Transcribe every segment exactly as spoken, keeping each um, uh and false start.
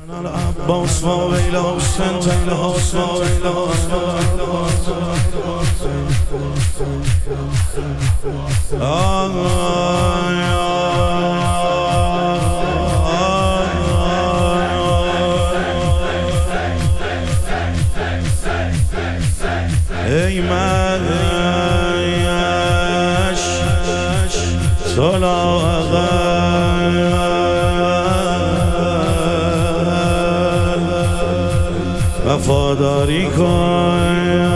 العباس ما ویلا حسین العباس ما ویلا ای منش وفاداری کن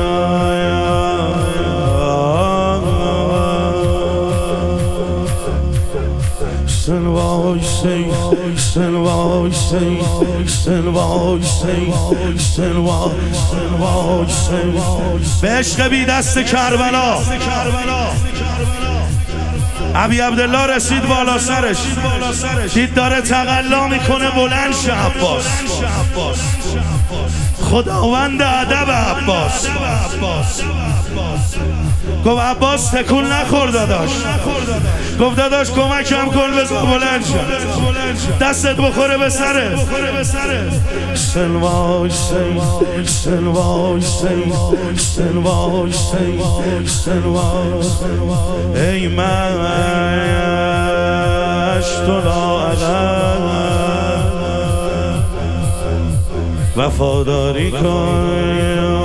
سن وای سی سن وای سی سن وای سی سن وای سی به عشق بی دست کربلا ابی عبدالله رسید بالا سرش دید داره تقلا میکنه بلند شه عباس خداوند ادب عباس گفت عباس تکون نخور داداش گفت داداش کمکم کن بذار بلند شه دستت بخوره به سره سن وای سی سن وای سی سن وای سی سن وای ای من تو وفاداری کن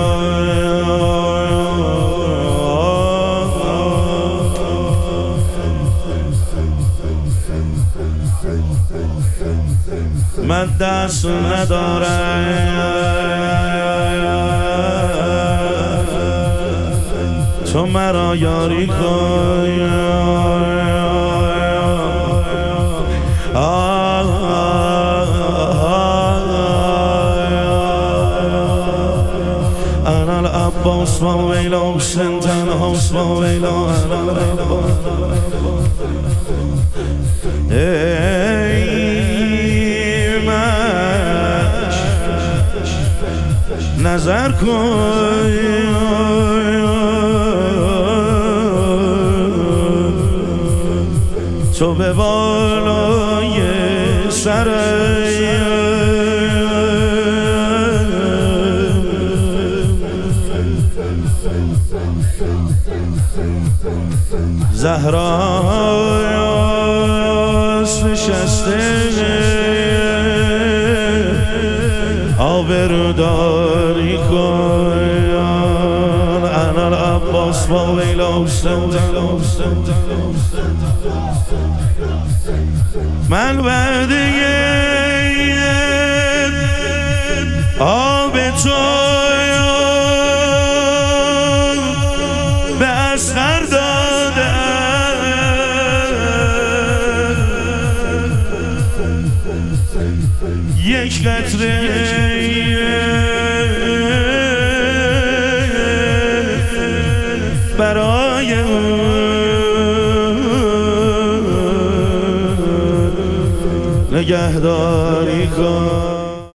من دست ندارم تو مرا یاری کن انا العباس ما ویلا حسین العباس ما ویلا ای من نظر کن تو به بالای سر زهراست نشسته آبروداری کن انا العباس ما ویلا حسین من وعده آب تو به اصغر دادم یک قطره برای نگهداری کن